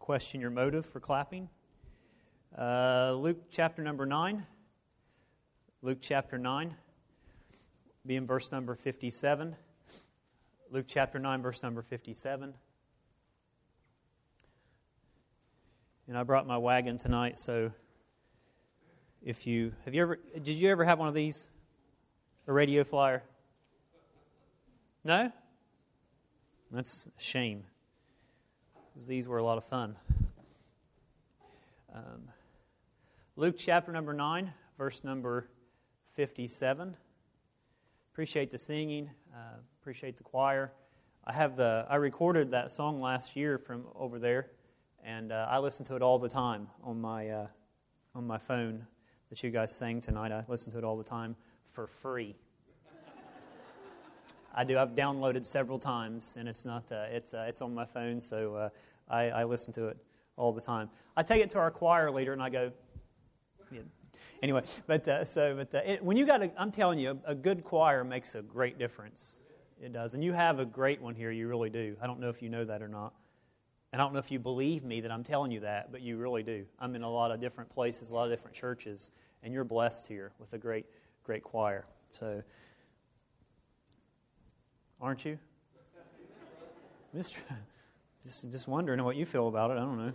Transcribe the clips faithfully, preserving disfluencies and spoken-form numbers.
question your motive for clapping. Uh, Luke chapter number nine. Luke chapter nine. Be in verse number fifty-seven. Luke chapter nine, verse number fifty-seven. And I brought my wagon tonight, so if you have you ever did you ever have one of these? A radio flyer? No? That's a shame, because these were a lot of fun. Um, Luke chapter number nine, verse number fifty-seven. Appreciate the singing. Uh, appreciate the choir. I have the. I recorded that song last year from over there, and uh, I listen to it all the time on my uh, on my phone that you guys sang tonight. I listen to it all the time for free. I do. I've downloaded several times, and it's not. Uh, it's uh, it's on my phone, so uh, I, I listen to it all the time. I take it to our choir leader, and I go. Yeah. Anyway, but uh, so but uh, it, when you got, a, I'm telling you, a, a good choir makes a great difference. It does, and you have a great one here. You really do. I don't know if you know that or not, and I don't know if you believe me that I'm telling you that, but you really do. I'm in a lot of different places, a lot of different churches, and you're blessed here with a great, great choir. So. Aren't you? Just, just, just wondering what you feel about it. I don't know.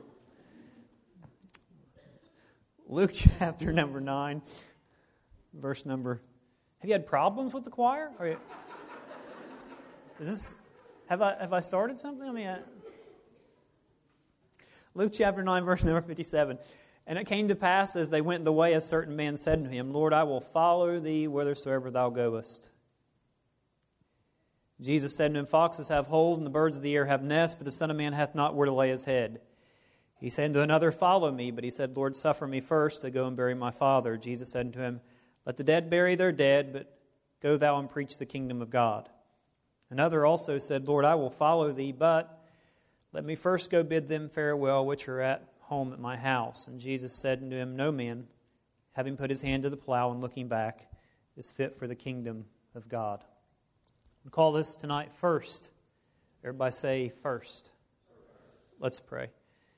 Luke chapter number nine, verse number. Have you had problems with the choir? Are you, is this? Have I have I started something? I mean, I, Luke chapter nine, verse number fifty-seven. And it came to pass as they went the way, a certain man said to him, "Lord, I will follow thee whithersoever thou goest." Jesus said to him, "Foxes have holes, and the birds of the air have nests, but the Son of Man hath not where to lay his head." He said to another, "Follow me." But he said, "Lord, suffer me first to go and bury my father." Jesus said to him, "Let the dead bury their dead, but go thou and preach the kingdom of God." Another also said, "Lord, I will follow thee, but let me first go bid them farewell which are at home at my house." And Jesus said unto him, "No man, having put his hand to the plow and looking back, is fit for the kingdom of God." We call this tonight first. Everybody say first. Let's pray.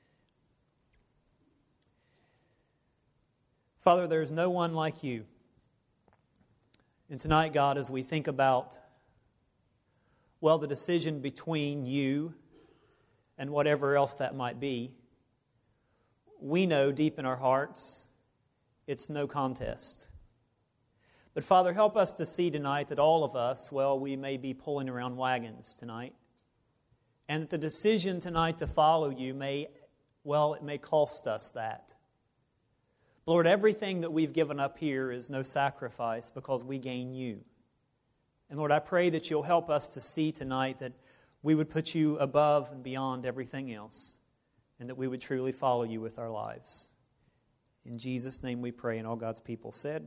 Father, there is no one like you. And tonight, God, as we think about, well, the decision between you and whatever else that might be, we know deep in our hearts it's no contest. But Father, help us to see tonight that all of us, well, we may be pulling around wagons tonight. And that the decision tonight to follow you may, well, it may cost us that. Lord, everything that we've given up here is no sacrifice because we gain you. And Lord, I pray that you'll help us to see tonight that we would put you above and beyond everything else. And that we would truly follow you with our lives. In Jesus' name we pray, and all God's people said.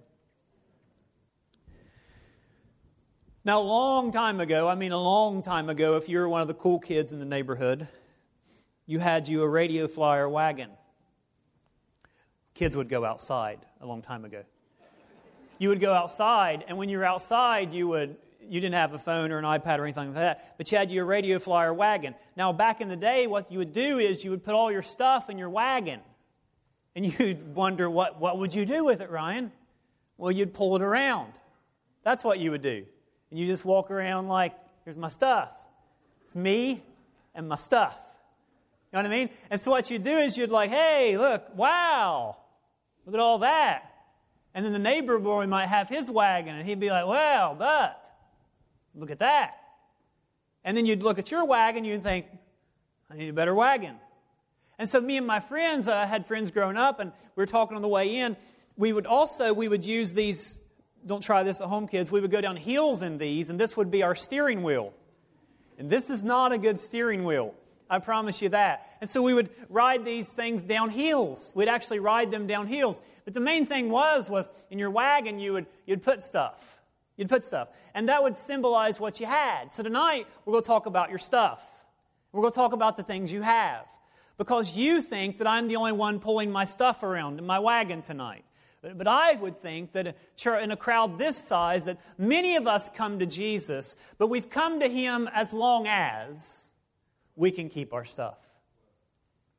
Now, a long time ago, I mean a long time ago, if you were one of the cool kids in the neighborhood, you had you a radio flyer wagon. Kids would go outside a long time ago. You would go outside, and when you were outside, you would you didn't have a phone or an iPad or anything like that, but you had your radio flyer wagon. Now, back in the day, what you would do is you would put all your stuff in your wagon, and you'd wonder, what, what would you do with it, Ryan? Well, you'd pull it around. That's what you would do. And you just walk around like, here's my stuff. It's me and my stuff. You know what I mean? And so what you'd do is you'd like, hey, look, wow, look at all that. And then the neighbor boy might have his wagon, and he'd be like, well, but, look at that. And then you'd look at your wagon, and you'd think, I need a better wagon. And so me and my friends, I had friends growing up, and we were talking on the way in, we would also, we would use these. Don't try this at home, kids. We would go down hills in these, and this would be our steering wheel. And this is not a good steering wheel. I promise you that. And so we would ride these things down hills. We'd actually ride them down hills. But the main thing was, was in your wagon, you would, you'd put stuff. You'd put stuff. And that would symbolize what you had. So tonight, we're going to talk about your stuff. We're going to talk about the things you have. Because you think that I'm the only one pulling my stuff around in my wagon tonight. But I would think that in a crowd this size, that many of us come to Jesus, but we've come to Him as long as we can keep our stuff.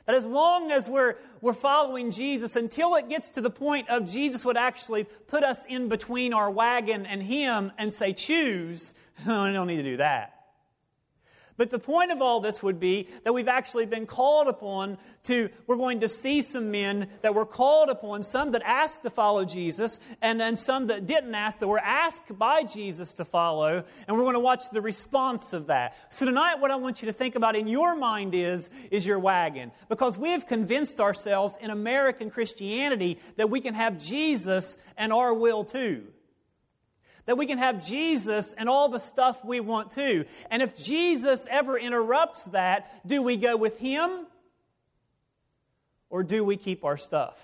That as long as we're, we're following Jesus, until it gets to the point of Jesus would actually put us in between our wagon and Him and say, choose, we don't need to do that. But the point of all this would be that we've actually been called upon to, we're going to see some men that were called upon, some that asked to follow Jesus, and then some that didn't ask, that were asked by Jesus to follow, and we're going to watch the response of that. So tonight what I want you to think about in your mind is, is your wagon. Because we have convinced ourselves in American Christianity that we can have Jesus and our will too. That we can have Jesus and all the stuff we want to. And if Jesus ever interrupts that, do we go with Him? Or do we keep our stuff?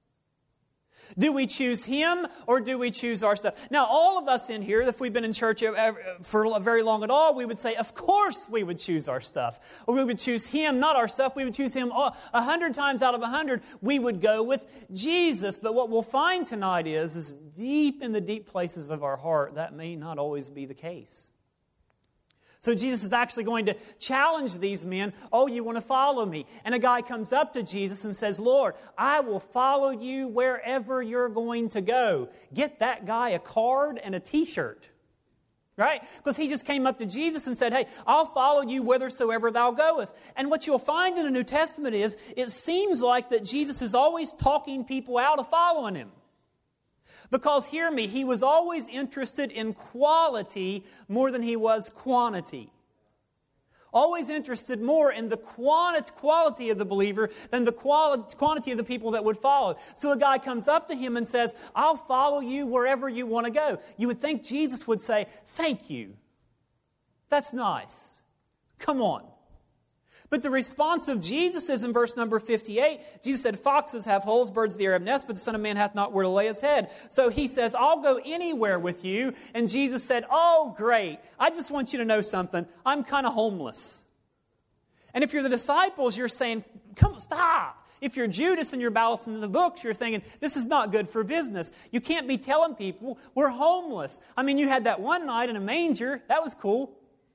Do we choose Him or do we choose our stuff? Now, all of us in here, if we've been in church for very long at all, we would say, of course we would choose our stuff. Or we would choose Him, not our stuff. We would choose Him a hundred times out of a hundred. We would go with Jesus. But what we'll find tonight is, is deep in the deep places of our heart, that may not always be the case. So Jesus is actually going to challenge these men. Oh, you want to follow me? And a guy comes up to Jesus and says, Lord, I will follow you wherever you're going to go. Get that guy a card and a t-shirt. Right? Because he just came up to Jesus and said, hey, I'll follow you whithersoever thou goest. And what you'll find in the New Testament is, it seems like that Jesus is always talking people out of following Him. Because, hear me, He was always interested in quality more than He was quantity. Always interested more in the quanti- quality of the believer than the quali- quantity of the people that would follow. So a guy comes up to Him and says, I'll follow you wherever you want to go. You would think Jesus would say, thank you. That's nice. Come on. But the response of Jesus is in verse number fifty-eight. Jesus said, foxes have holes, birds of the air have nests, but the Son of Man hath not where to lay His head. So He says, I'll go anywhere with you. And Jesus said, oh, great. I just want you to know something. I'm kind of homeless. And if you're the disciples, you're saying, come, stop. If you're Judas and you're balancing the books, you're thinking, this is not good for business. You can't be telling people we're homeless. I mean, you had that one night in a manger. That was cool.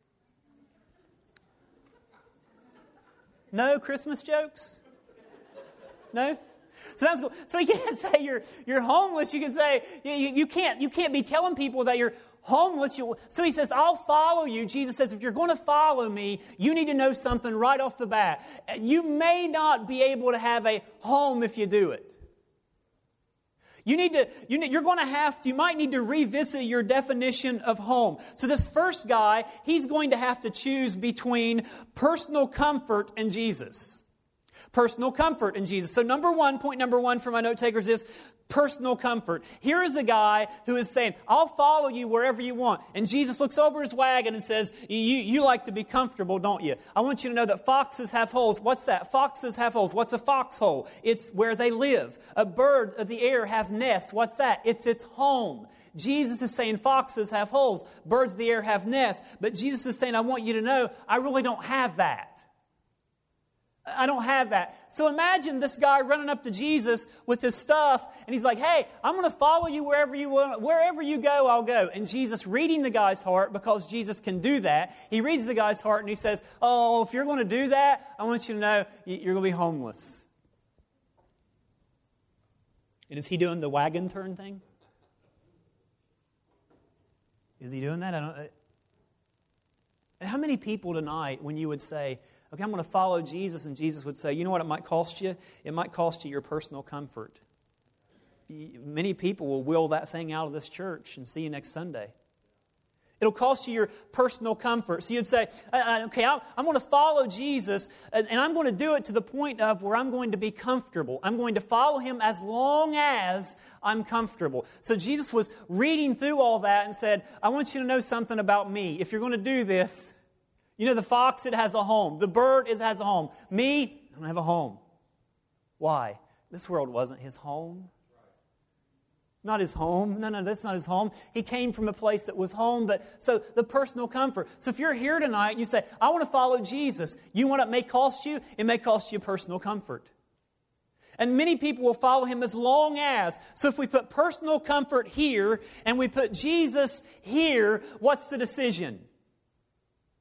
No Christmas jokes? No? So that's cool. So you can't say you're you're homeless. You can say you, you can't you can't be telling people that you're homeless. You, so He says, I'll follow you. Jesus says, if you're going to follow me, you need to know something right off the bat. You may not be able to have a home if you do it. You need to, you need, you're going to have to, you might need to revisit your definition of home. So this first guy, he's going to have to choose between personal comfort and Jesus. Personal comfort and Jesus. So number one, point number one for my note takers is personal comfort. Here is a guy who is saying, I'll follow you wherever you want. And Jesus looks over his wagon and says, you, you like to be comfortable, don't you? I want you to know that foxes have holes. What's that? Foxes have holes. What's a foxhole? It's where they live. A bird of the air have nests. What's that? It's its home. Jesus is saying foxes have holes. Birds of the air have nests. But Jesus is saying, I want you to know, I really don't have that. I don't have that. So imagine this guy running up to Jesus with his stuff, and he's like, hey, I'm going to follow you wherever you want. Wherever you go, I'll go. And Jesus, reading the guy's heart, because Jesus can do that, He reads the guy's heart and He says, oh, if you're going to do that, I want you to know you're going to be homeless. And is He doing the wagon turn thing? Is He doing that? I don't. And how many people tonight, when you would say, okay, I'm going to follow Jesus, and Jesus would say, you know what it might cost you? It might cost you your personal comfort. Many people will will that thing out of this church and see you next Sunday. It'll cost you your personal comfort. So you'd say, okay, I'm going to follow Jesus, and I'm going to do it to the point of where I'm going to be comfortable. I'm going to follow Him as long as I'm comfortable. So Jesus was reading through all that and said, I want you to know something about me. If you're going to do this, you know, the fox, it has a home. The bird, it has a home. Me, I don't have a home. Why? This world wasn't His home. Not His home. No, no, that's not His home. He came from a place that was home. But so the personal comfort. So if you're here tonight and you say, I want to follow Jesus, you know what it may cost you? It may cost you personal comfort. And many people will follow Him as long as. So if we put personal comfort here and we put Jesus here, what's the decision?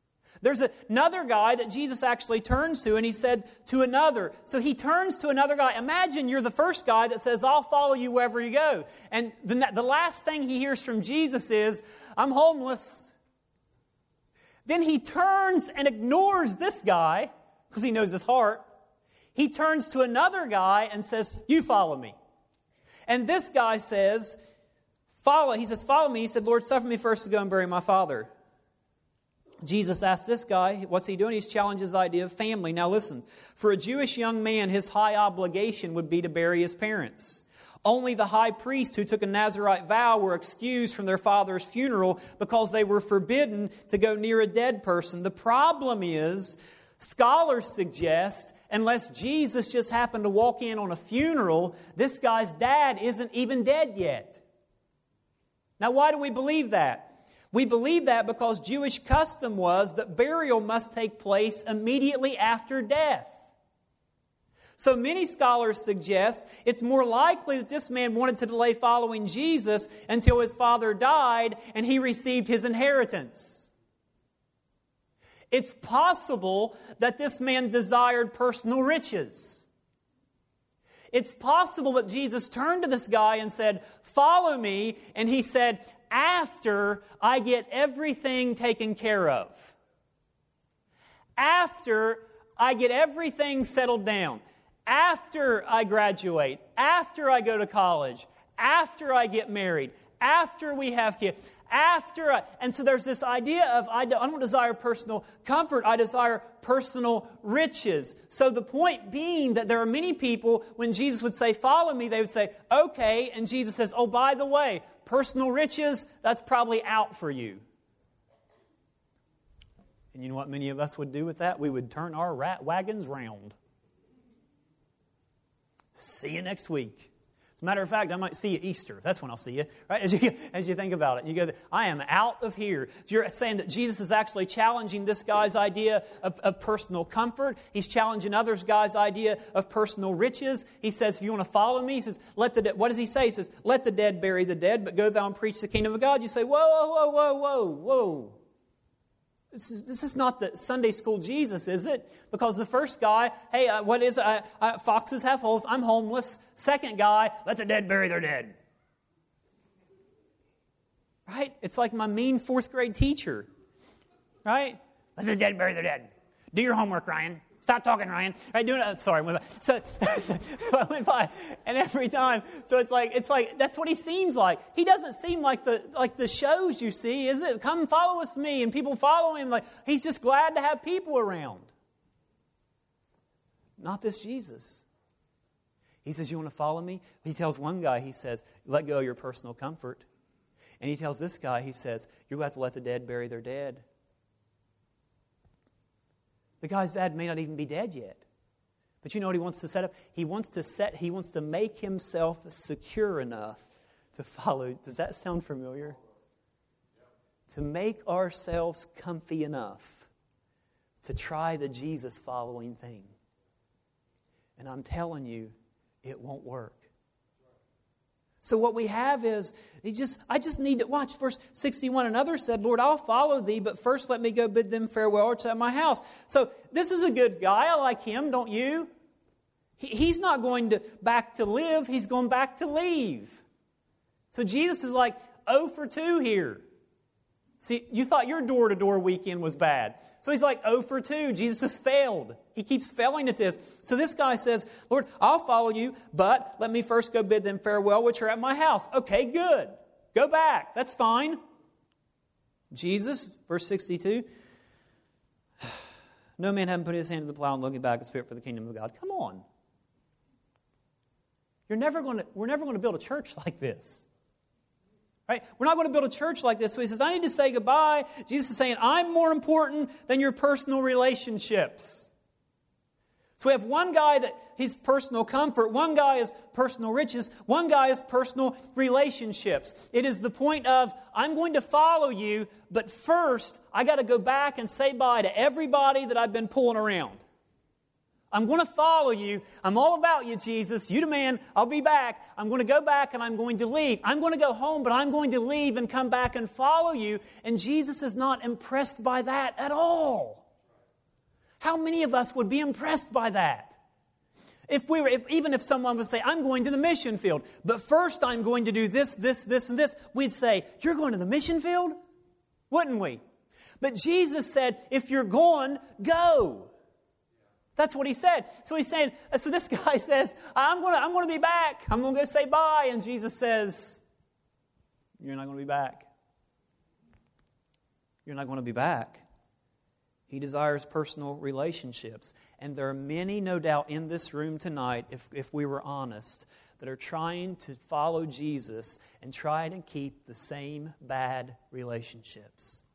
There's a, another guy that Jesus actually turns to, and he said to another. So he turns to another guy. Imagine you're the first guy that says, I'll follow you wherever you go. And the, the last thing he hears from Jesus is, I'm homeless. Then he turns and ignores this guy, because he knows his heart. He turns to another guy and says, you follow me. And this guy says, follow. He says, follow me. He said, Lord, suffer me first to go and bury my father. Jesus asked this guy, what's he doing? He's challenged his idea of family. Now listen, for a Jewish young man, his high obligation would be to bury his parents. Only the high priest who took a Nazirite vow were excused from their father's funeral because they were forbidden to go near a dead person. The problem is, scholars suggest, unless Jesus just happened to walk in on a funeral, this guy's dad isn't even dead yet. Now, why do we believe that? We believe that because Jewish custom was that burial must take place immediately after death. So many scholars suggest it's more likely that this man wanted to delay following Jesus until his father died and he received his inheritance. It's possible that this man desired personal riches. It's possible that Jesus turned to this guy and said, follow me, and he said, after I get everything taken care of. After I get everything settled down. After I graduate. After I go to college. After I get married. After we have kids. After I, and so there's this idea of I don't, I don't desire personal comfort, I desire personal riches. So the point being that there are many people, when Jesus would say, follow me, they would say, okay, and Jesus says, oh, by the way, personal riches, that's probably out for you. And you know what many of us would do with that? We would turn our rat wagons round. See you next week. As a matter of fact, I might see you Easter. That's when I'll see you, right? As you, as you think about it. You go, I am out of here. So you're saying that Jesus is actually challenging this guy's idea of, of personal comfort. He's challenging other guys' idea of personal riches. He says, if you want to follow me, he says, let the de-. What does he say? He says, let the dead bury the dead, but go thou and preach the kingdom of God. You say, whoa, whoa, whoa, whoa, whoa. This is, this is not the Sunday school Jesus, is it? Because the first guy, hey, uh, what is it? Uh, uh, foxes have holes. I'm homeless. Second guy, let the dead bury their dead. Right? It's like my mean fourth grade teacher. Right? Let the dead bury their dead. Do your homework, Ryan. Stop talking, Ryan. Right? Doing it. Sorry. I went by. So I went by, and every time, so it's like it's like that's what he seems like. He doesn't seem like the like the shows you see, is it? Come follow us, me, and people follow him. Like he's just glad to have people around. Not this Jesus. He says, "You want to follow me?" He tells one guy, he says, "Let go of your personal comfort," and he tells this guy, he says, "You're going to have to let the dead bury their dead." The guy's dad may not even be dead yet. But you know what he wants to set up? He wants to set, he wants to make himself secure enough to follow. Does that sound familiar? To make ourselves comfy enough to try the Jesus following thing. And I'm telling you, it won't work. So what we have is, he just, I just need to, watch verse sixty-one. Another said, Lord, I'll follow thee, but first let me go bid them farewell to my house. So this is a good guy. I like him, don't you? He, he's not going to back to live. He's going back to leave. So Jesus is like oh for two here. See, you thought your door-to-door weekend was bad. So he's like oh for two. Jesus has failed. He keeps failing at this. So this guy says, Lord, I'll follow you, but let me first go bid them farewell, which are at my house. Okay, good. Go back. That's fine. Jesus, verse sixty-two, no man having put his hand to the plow and looking back is fit for the kingdom of God. Come on. You're never going to, we're never going to build a church like this. Right? We're not going to build a church like this. So he says, I need to say goodbye. Jesus is saying, I'm more important than your personal relationships. So we have one guy that he's personal comfort, one guy is personal riches, one guy is personal relationships. It is the point of, I'm going to follow you, but first I got to go back and say bye to everybody that I've been pulling around. I'm going to follow you. I'm all about you, Jesus. You the man. I'll be back. I'm going to go back and I'm going to leave. I'm going to go home, but I'm going to leave and come back and follow you. And Jesus is not impressed by that at all. How many of us would be impressed by that? If we were, if, even if someone would say, I'm going to the mission field, but first I'm going to do this, this, this, and this, we'd say, you're going to the mission field? Wouldn't we? But Jesus said, if you're going, go. That's what He said. So He's saying, so this guy says, I'm going to, I'm going to be back. I'm going to go say bye. And Jesus says, you're not going to be back. You're not going to be back. He desires personal relationships. And there are many, no doubt, in this room tonight, if, if we were honest, that are trying to follow Jesus and try to keep the same bad relationships.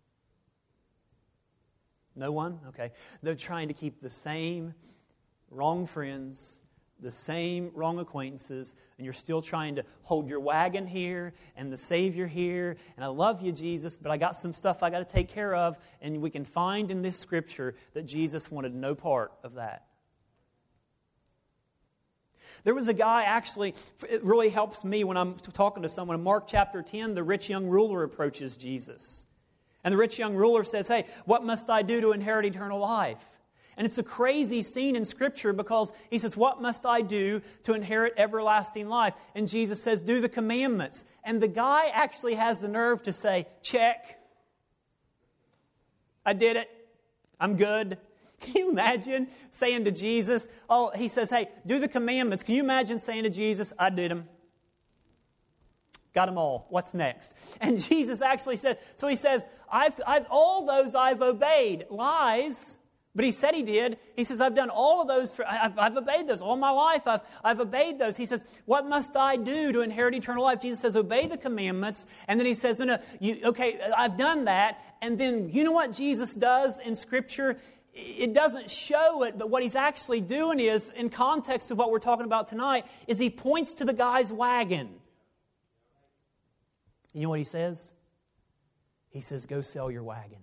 No one? Okay. They're trying to keep the same wrong friends, the same wrong acquaintances, and you're still trying to hold your wagon here and the Savior here, and I love you, Jesus, but I got some stuff I got to take care of, and we can find in this Scripture that Jesus wanted no part of that. There was a guy, actually, it really helps me when I'm talking to someone. In Mark chapter ten, the rich young ruler approaches Jesus. And the rich young ruler says, hey, what must I do to inherit eternal life? And it's a crazy scene in Scripture because he says, what must I do to inherit everlasting life? And Jesus says, do the commandments. And the guy actually has the nerve to say, check. I did it. I'm good. Can you imagine saying to Jesus, oh, he says, hey, do the commandments. Can you imagine saying to Jesus, I did them. Got them all. What's next? And Jesus actually said, so he says, I've, I've all those I've obeyed. Lies, but he said he did. He says, I've done all of those. For, I've, I've obeyed those all my life. I've, I've obeyed those. He says, what must I do to inherit eternal life? Jesus says, obey the commandments. And then he says, no, no, you, okay, I've done that. And then you know what Jesus does in Scripture? It doesn't show it, but what he's actually doing is, in context of what we're talking about tonight, is he points to the guy's wagon. You know what he says? He says, go sell your wagon.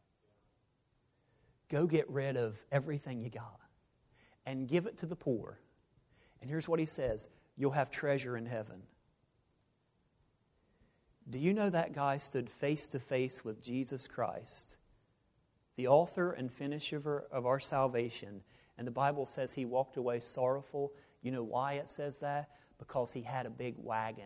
Go get rid of everything you got and give it to the poor. And here's what he says, you'll have treasure in heaven. Do you know that guy stood face to face with Jesus Christ, the author and finisher of our salvation, and the Bible says he walked away sorrowful. You know why it says that? Because he had a big wagon.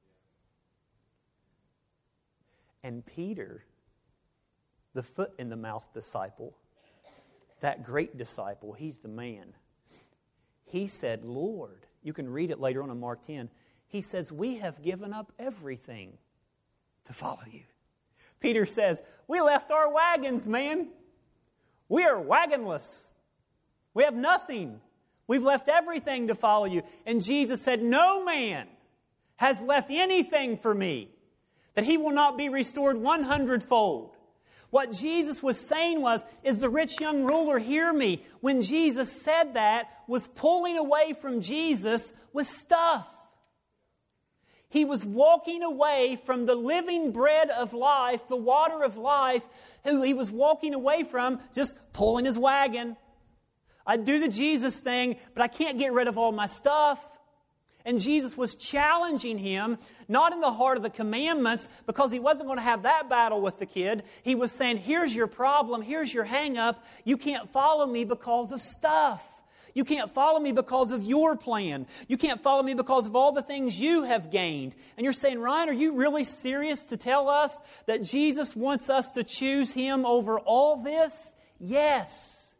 And Peter, the foot in the mouth disciple, that great disciple, he's the man. He said, Lord, you can read it later on in Mark ten. He says, we have given up everything to follow you. Peter says, we left our wagons, man. We are wagonless. We have nothing. We've left everything to follow you. And Jesus said, no man has left anything for me that he will not be restored one hundredfold. What Jesus was saying was, is the rich young ruler, hear me, when Jesus said that, was pulling away from Jesus with stuff. He was walking away from the living bread of life, the water of life, who he was walking away from just pulling his wagon. I do the Jesus thing, but I can't get rid of all my stuff. And Jesus was challenging him, not in the heart of the commandments, because he wasn't going to have that battle with the kid. He was saying, here's your problem, here's your hang-up. You can't follow me because of stuff. You can't follow me because of your plan. You can't follow me because of all the things you have gained. And you're saying, Ryan, are you really serious to tell us that Jesus wants us to choose Him over all this? Yes.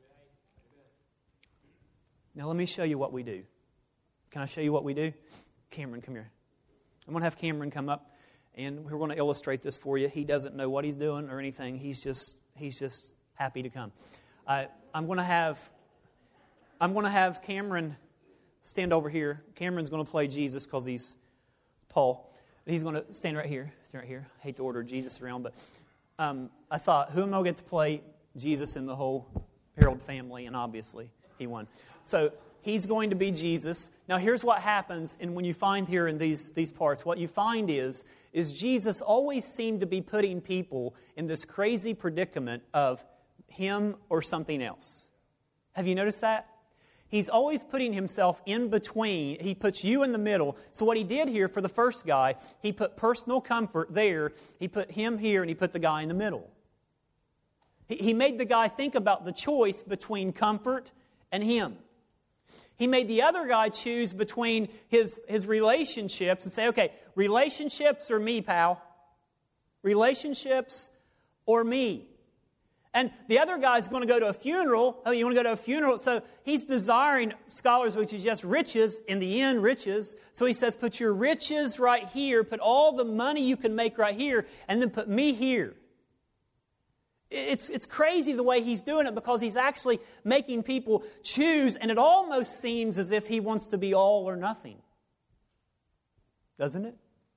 Now let me show you what we do. Can I show you what we do? Cameron, come here. I'm going to have Cameron come up, and we're going to illustrate this for you. He doesn't know what he's doing or anything. He's just he's just happy to come. Uh, I'm going to have I'm going to have Cameron stand over here. Cameron's going to play Jesus because he's tall. He's going to stand right here. Stand right here. I hate to order Jesus around, but um, I thought, who am I going to get to play Jesus in the whole Harold family? And obviously, he won. So he's going to be Jesus. Now, here's what happens, and when you find here in these, these parts, what you find is, is Jesus always seemed to be putting people in this crazy predicament of him or something else. Have you noticed that? He's always putting himself in between. He puts you in the middle. So what he did here for the first guy, he put personal comfort there. He put him here, and he put the guy in the middle. He, he made the guy think about the choice between comfort and him. He made the other guy choose between his, his relationships and say, okay, relationships or me, pal? Relationships or me? And the other guy's going to go to a funeral. Oh, you want to go to a funeral? So he's desiring, scholars, which is just riches, in the end, riches. So he says, put your riches right here, put all the money you can make right here, and then put me here. It's, it's crazy the way he's doing it, because he's actually making people choose, and it almost seems as if he wants to be all or nothing. Doesn't it?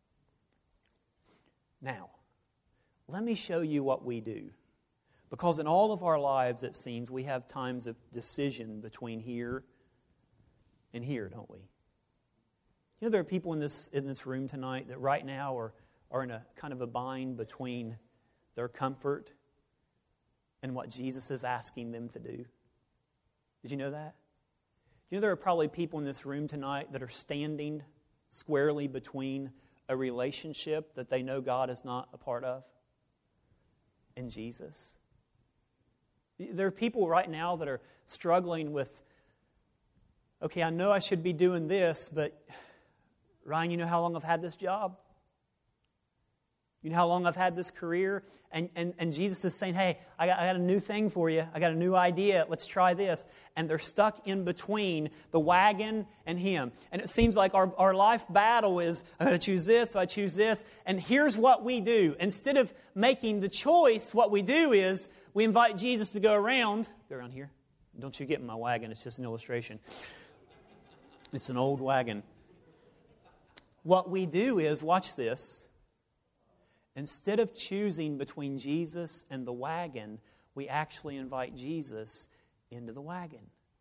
Now, let me show you what we do. Because in all of our lives, it seems, we have times of decision between here and here, don't we? You know, there are people in this in this room tonight that right now are, are in a kind of a bind between their comfort and what Jesus is asking them to do. Did you know that? You know, there are probably people in this room tonight that are standing squarely between a relationship that they know God is not a part of and Jesus. There are people right now that are struggling with, okay, I know I should be doing this, but Ryan, you know how long I've had this job? You know how long I've had this career? And, and, and Jesus is saying, hey, I got, I got a new thing for you. I got a new idea. Let's try this. And they're stuck in between the wagon and Him. And it seems like our, our life battle is, I'm going to choose this, so I choose this. And here's what we do. Instead of making the choice, what we do is we invite Jesus to go around. Go around here. Don't you get in my wagon. It's just an illustration. It's an old wagon. What we do is, watch this. Instead of choosing between Jesus and the wagon, we actually invite Jesus into the wagon.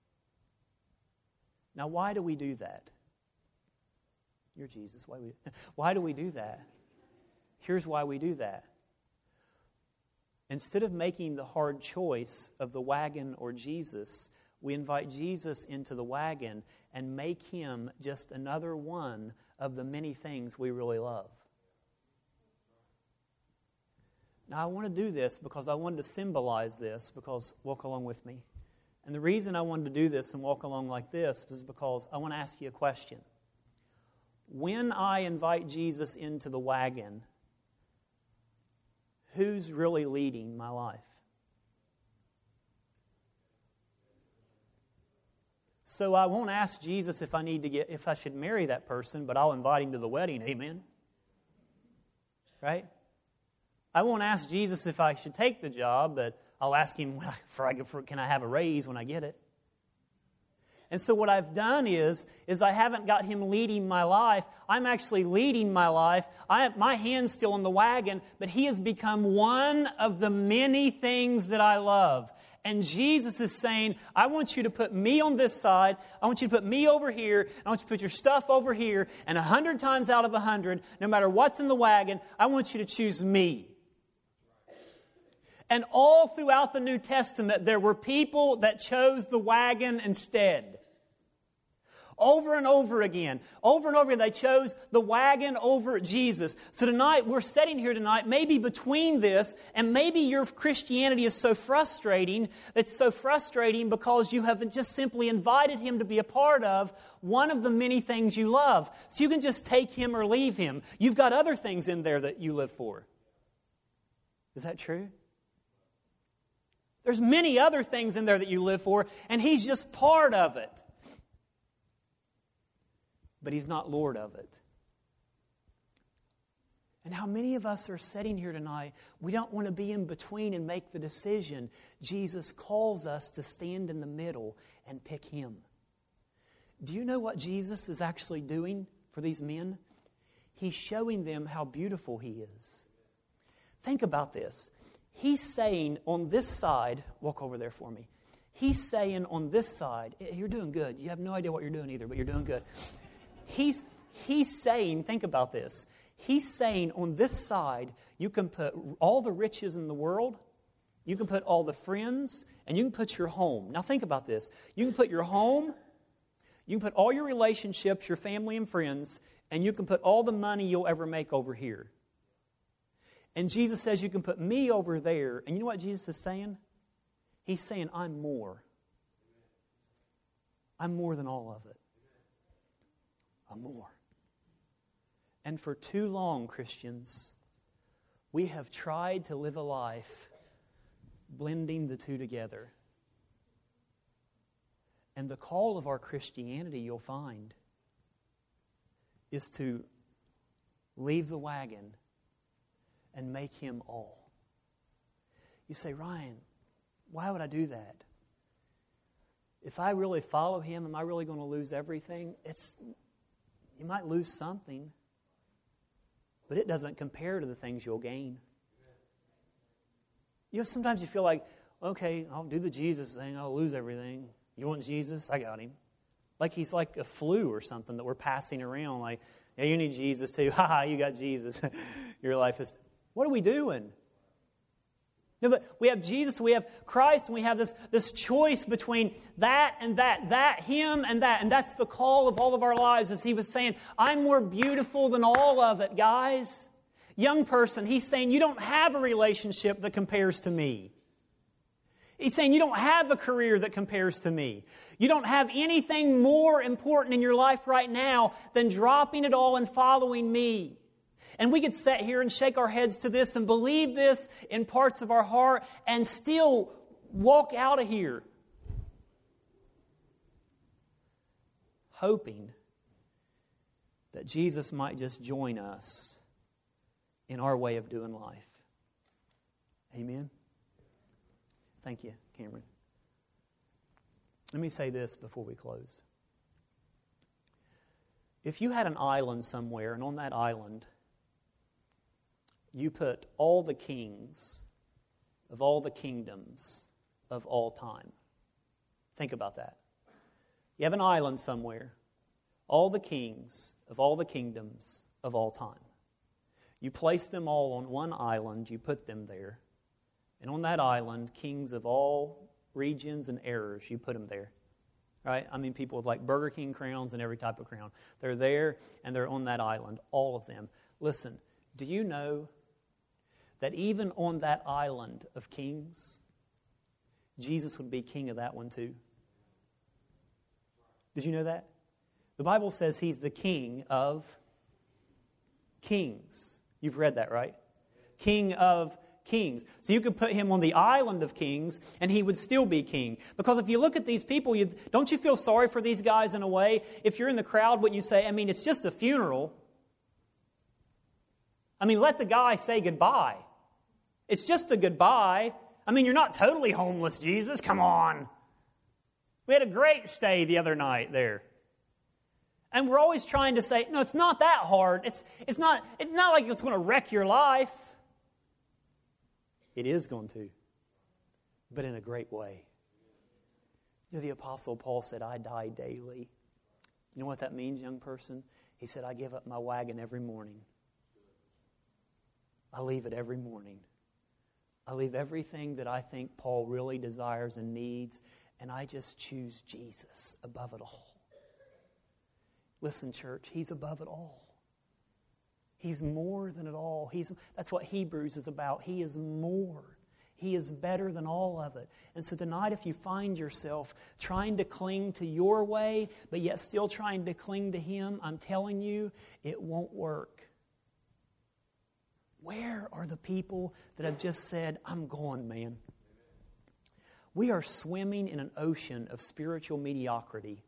Now, why do we do that? You're Jesus. Why, we, why do we do that? Here's why we do that. Instead of making the hard choice of the wagon or Jesus, we invite Jesus into the wagon and make Him just another one of the many things we really love. Now, I want to do this because I wanted to symbolize this, because walk along with me. And the reason I wanted to do this and walk along like this is because I want to ask you a question. When I invite Jesus into the wagon, who's really leading my life? So I won't ask Jesus if I need to get if I should marry that person, but I'll invite him to the wedding. Amen. Right? I won't ask Jesus if I should take the job, but I'll ask Him, well, for I, for, can I have a raise when I get it? And so what I've done is, is I haven't got Him leading my life. I'm actually leading my life. I have, my hand's still in the wagon, but He has become one of the many things that I love. And Jesus is saying, I want you to put me on this side. I want you to put me over here. I want you to put your stuff over here. And a hundred times out of a hundred, no matter what's in the wagon, I want you to choose me. And all throughout the New Testament, there were people that chose the wagon instead. Over and over again. Over and over again, they chose the wagon over Jesus. So tonight, we're sitting here tonight, maybe between this, and maybe your Christianity is so frustrating, it's so frustrating because you have just simply invited Him to be a part of one of the many things you love. So you can just take Him or leave Him. You've got other things in there that you live for. Is that true? There's many other things in there that you live for, and He's just part of it. But He's not Lord of it. And how many of us are sitting here tonight, we don't want to be in between and make the decision. Jesus calls us to stand in the middle and pick Him. Do you know what Jesus is actually doing for these men? He's showing them how beautiful He is. Think about this. He's saying on this side, walk over there for me. He's saying on this side, you're doing good. You have no idea what you're doing either, but you're doing good. He's, he's saying, think about this. He's saying on this side, you can put all the riches in the world, You can put all the friends, and you can put your home. Now think about this. You can put your home, you can put all your relationships, your family and friends, and you can put all the money you'll ever make over here. And Jesus says you can put me over there. And you know what Jesus is saying? He's saying, I'm more. I'm more than all of it. I'm more. And for too long, Christians, we have tried to live a life blending the two together. And the call of our Christianity, you'll find, is to leave the wagon and make Him all. You say, Ryan, why would I do that? If I really follow Him, am I really going to lose everything? It's, you might lose something, but it doesn't compare to the things you'll gain. You know, sometimes you feel like, okay, I'll do the Jesus thing, I'll lose everything. You want Jesus? I got Him. Like He's like a flu or something that we're passing around. Like, yeah, you need Jesus too. Ha ha, you got Jesus. Your life is... What are we doing? No, but we have Jesus, we have Christ, and we have this, this choice between that and that, that, Him and that. And that's the call of all of our lives, as He was saying, I'm more beautiful than all of it, guys. Young person, He's saying, you don't have a relationship that compares to me. He's saying, you don't have a career that compares to me. You don't have anything more important in your life right now than dropping it all and following me. And we could sit here and shake our heads to this and believe this in parts of our heart and still walk out of here hoping that Jesus might just join us in our way of doing life. Amen? Thank you, Cameron. Let me say this before we close. If you had an island somewhere, and on that island you put all the kings of all the kingdoms of all time. Think about that. You have an island somewhere, all the kings of all the kingdoms of all time. You place them all on one island, you put them there. And on that island, kings of all regions and eras, you put them there. Right? I mean, people with like Burger King crowns and every type of crown. They're there and they're on that island, all of them. Listen, do you know that even on that island of kings, Jesus would be king of that one too? Did you know that? The Bible says He's the King of kings. You've read that, right? King of kings. So you could put Him on the island of kings and He would still be king. Because if you look at these people, you, don't you feel sorry for these guys in a way? If you're in the crowd, wouldn't you say, I mean, it's just a funeral. I mean, let the guy say goodbye. It's just a goodbye. I mean, you're not totally homeless, Jesus. Come on. We had a great stay the other night there. And we're always trying to say, no, it's not that hard. It's, it's, not, it's not like it's going to wreck your life. It is going to, but in a great way. You know, the Apostle Paul said, I die daily. You know what that means, young person? He said, I give up my wagon every morning. I leave it every morning. I leave everything that I think Paul really desires and needs, and I just choose Jesus above it all. Listen, church, He's above it all. He's more than it all. He's, that's what Hebrews is about. He is more. He is better than all of it. And so tonight, if you find yourself trying to cling to your way, but yet still trying to cling to Him, I'm telling you, it won't work. Where are the people that have just said, I'm going, man? We are swimming in an ocean of spiritual mediocrity.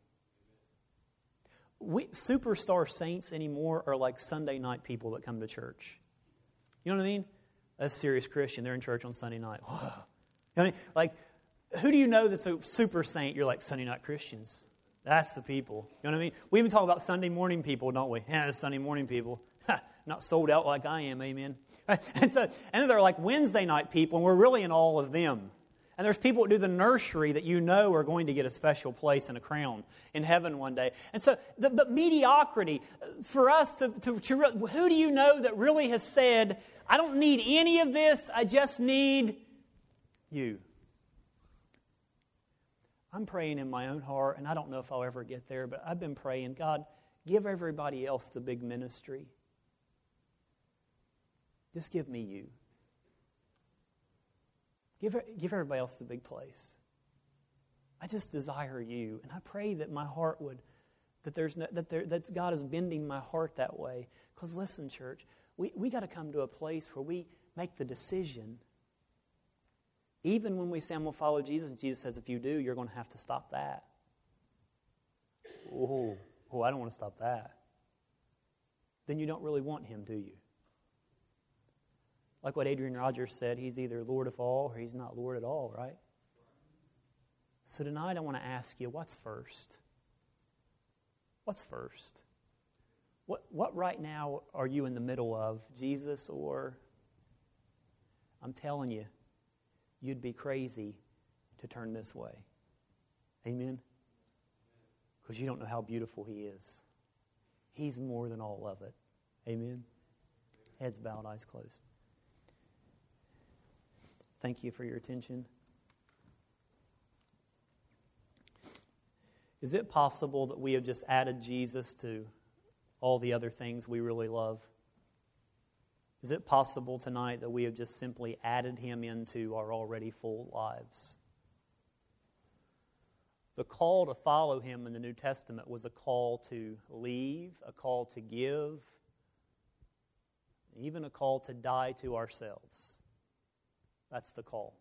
We, superstar saints anymore are like Sunday night people that come to church. You know what I mean? A serious Christian, they're in church on Sunday night. Whoa. You know what I mean? Like, who do you know that's a super saint? You're like, Sunday night Christians. That's the people. You know what I mean? We even talk about Sunday morning people, don't we? Yeah, the Sunday morning people. Not sold out like I am, amen. Right? And so, and then they're like Wednesday night people, and we're really in all of them. And there's people that do the nursery that you know are going to get a special place and a crown in heaven one day. And so, the, but mediocrity, for us to, to, to, who do you know that really has said, I don't need any of this, I just need you. I'm praying in my own heart, and I don't know if I'll ever get there, but I've been praying, God, give everybody else the big ministry. Just give me you. Give, give everybody else the big place. I just desire you, and I pray that my heart would, that there's no, that there, that God is bending my heart that way. Because listen, church, we we got to come to a place where we make the decision. Even when we say, I'm going to follow Jesus, and Jesus says, if you do, you're going to have to stop that. Oh, oh, I don't want to stop that. Then you don't really want him, do you? Like what Adrian Rogers said, he's either Lord of all or he's not Lord at all, right? So tonight I want to ask you, what's first? What's first? What what right now are you in the middle of? Jesus or... I'm telling you, you'd be crazy to turn this way. Amen? Because you don't know how beautiful he is. He's more than all of it. Amen? Heads bowed, eyes closed. Thank you for your attention. Is it possible that we have just added Jesus to all the other things we really love? Is it possible tonight that we have just simply added him into our already full lives? The call to follow him in the New Testament was a call to leave, a call to give, even a call to die to ourselves. That's the call.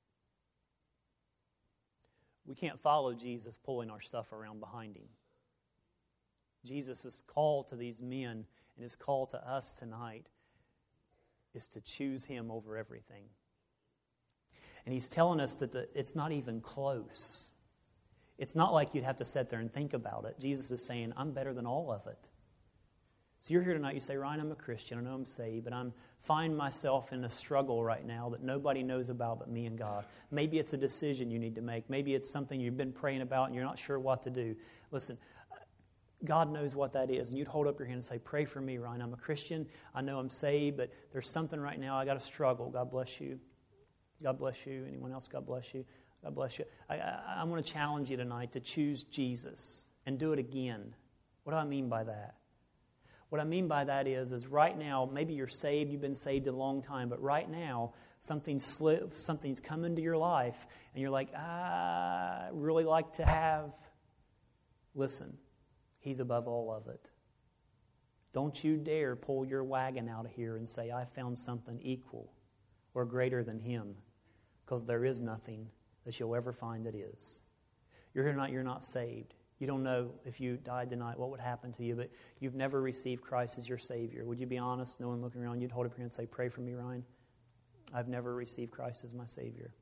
We can't follow Jesus pulling our stuff around behind him. Jesus' call to these men and his call to us tonight is to choose him over everything. And he's telling us that the, it's not even close. It's not like you'd have to sit there and think about it. Jesus is saying, I'm better than all of it. So you're here tonight, you say, Ryan, I'm a Christian, I know I'm saved, but I'm find myself in a struggle right now that nobody knows about but me and God. Maybe it's a decision you need to make. Maybe it's something you've been praying about and you're not sure what to do. Listen, God knows what that is. And you'd hold up your hand and say, pray for me, Ryan. I'm a Christian. I know I'm saved, but there's something right now. I got to struggle. God bless you. God bless you. Anyone else? God bless you. God bless you. I, I, I want to challenge you tonight to choose Jesus and do it again. What do I mean by that? What I mean by that is, is right now, maybe you're saved, you've been saved a long time, but right now, something's slipped, something's come into your life, and you're like, I really like to have... Listen. He's above all of it. Don't you dare pull your wagon out of here and say, I found something equal or greater than him, because there is nothing that you'll ever find that is. You're here tonight, you're not saved. You don't know if you died tonight what would happen to you, but you've never received Christ as your Savior. Would you be honest? No one looking around, you'd hold up your hand and say, pray for me, Ryan. I've never received Christ as my Savior.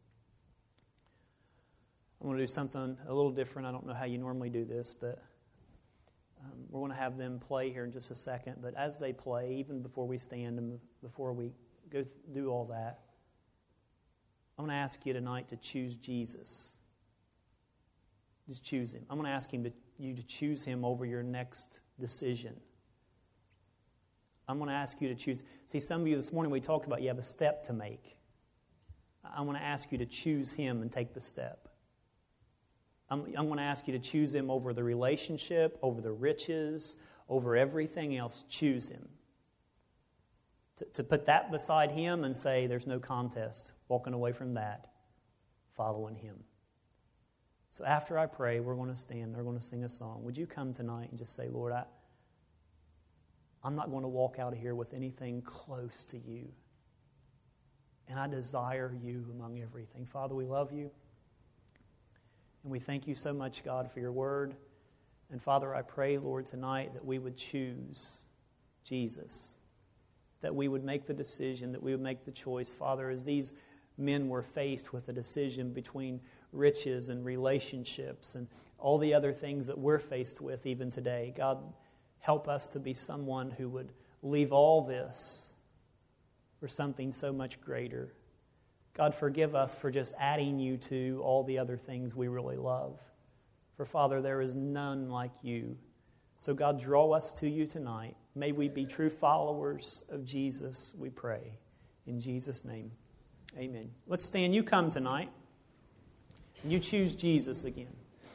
I want to do something a little different. I don't know how you normally do this, but Um, we're going to have them play here in just a second. But as they play, even before we stand and before we go th- do all that, I'm going to ask you tonight to choose Jesus. Just choose him. I'm going to ask him to, you to choose him over your next decision. I'm going to ask you to choose. See, some of you this morning we talked about you have a step to make. I want to ask you to choose him and take the step. I'm, I'm going to ask you to choose him over the relationship, over the riches, over everything else. Choose him. To, to put that beside him and say, there's no contest. Walking away from that, following him. So after I pray, we're going to stand. They're going to sing a song. Would you come tonight and just say, Lord, I, I'm not going to walk out of here with anything close to you. And I desire you among everything. Father, we love you. And we thank you so much, God, for your word. And Father, I pray, Lord, tonight that we would choose Jesus. That we would make the decision, that we would make the choice. Father, as these men were faced with a decision between riches and relationships and all the other things that we're faced with even today, God, help us to be someone who would leave all this for something so much greater. God, forgive us for just adding you to all the other things we really love. For, Father, there is none like you. So, God, draw us to you tonight. May we be true followers of Jesus, we pray. In Jesus' name, Amen. Let's stand. You come tonight. And you choose Jesus again.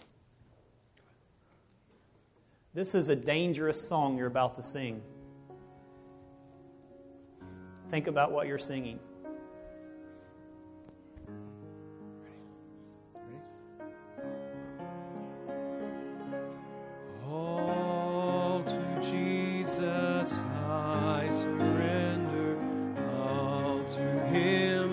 This is a dangerous song you're about to sing. Think about what you're singing. All to Jesus I surrender.